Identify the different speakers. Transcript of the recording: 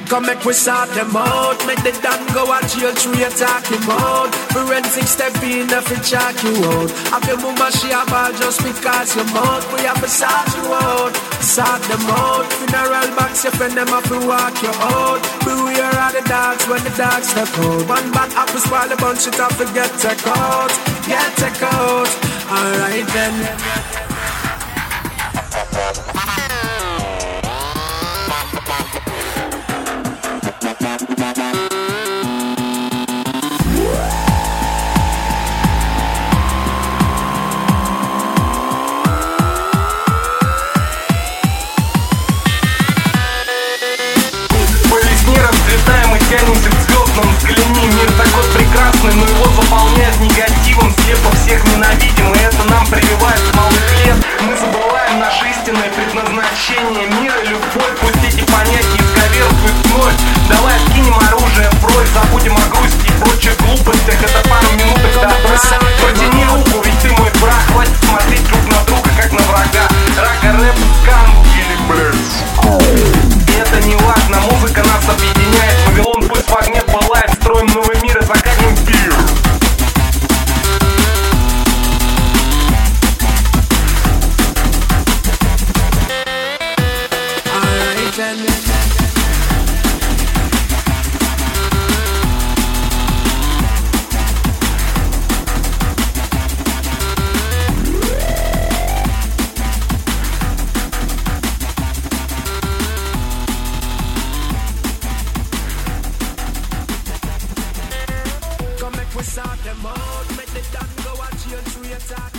Speaker 1: Come make we sort them out. Make the damn go at jail through your talking mouth. Forensic step in if it check you out. Have your mama she a ball just because you mouth. We have to sort you out. Sort them out. Funeral box your friend them have to walk you out. Beware of the dogs when the dogs step out. One bad apple spoil the bunch it off and get take out. Get take out. Alright then.
Speaker 2: Тянемся к звездам, взгляни, мир такой прекрасный, но его заполняет негативом, слепо всех ненавидим, и это нам прививает с малых лет. Мы забываем наше истинное предназначение, мир и любовь, пусть эти понятия исковеркают вновь. Давай откинем оружие прочь, забудем о грусти и прочих глупостях, это пару минуток добра. Протяни руку, ведь ты мой брат, хватит смотреть друг на друга, как на врага. Рага, рэп, сканк или блядь. Это не важно, музыка нас объединяет. Вавилон пусть в огне пылает. Строим новый мир и закатим пир.
Speaker 1: We sort them out, make the damn go at jail through your talk.